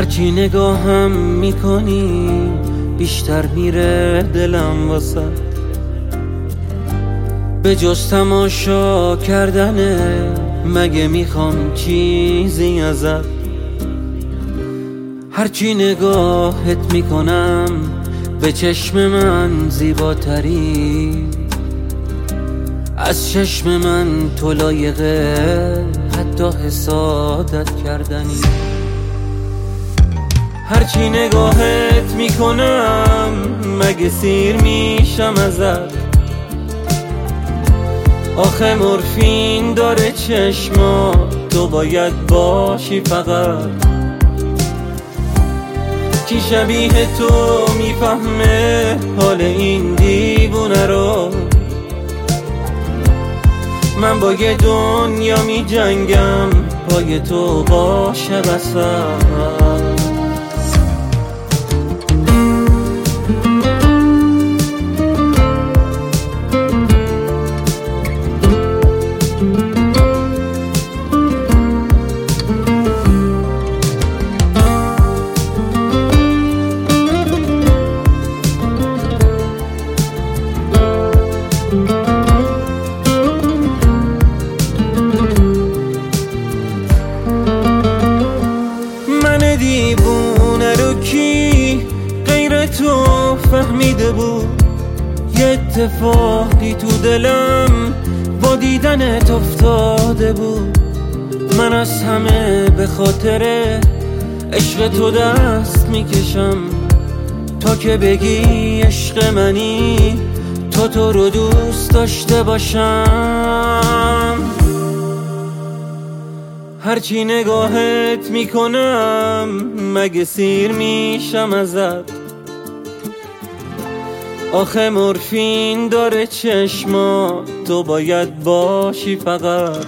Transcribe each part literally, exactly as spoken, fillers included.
هرچی نگاهم میکنی بیشتر میره دلم واسه به جز تماشا کردنه. مگه میخوام چیزی ازت؟ هرچی نگاهت میکنم به چشم من زیباتری. از چشم من تو لایقه حتی حسادت کردنی. هرچی نگاهت میکنم مگه سیر میشم ازت؟ آخه مورفین داره چشما، تو باید باشی فقط. کی شبیه تو میفهمه حال این دیوونه رو؟ من با یه دنیا می جنگم پای تو باشه بسم. دیوونه رو کی غیر تو فهمیده بود؟ یه اتفاقی تو دلم با دیدنت افتاده بود. من از همه به خاطر عشق تو دست میکشم تا که بگی عشق منی، تا تو رو دوست داشته باشم. هرچی نگاهت میکنم مگه سیر میشم ازت؟ آخه مورفین داره چشما، تو باید باشی فقط.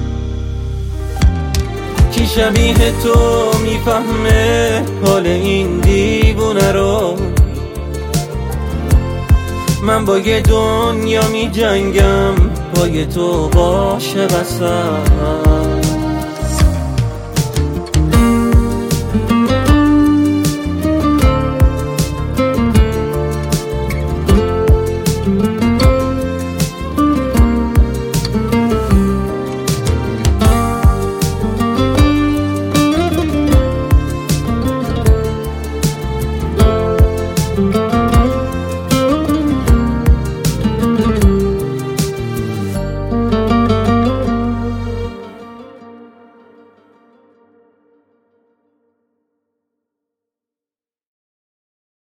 کی شبیه تو میفهمه حال این دیوونه رو؟ من با یه دنیا میجنگم پای تو باشه بسم.